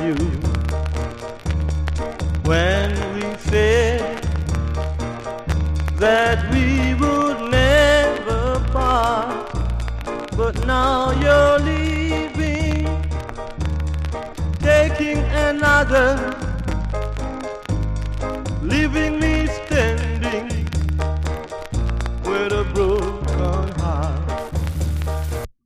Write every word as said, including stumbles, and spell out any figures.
you. When we said that we would never part, but now you're leaving, taking another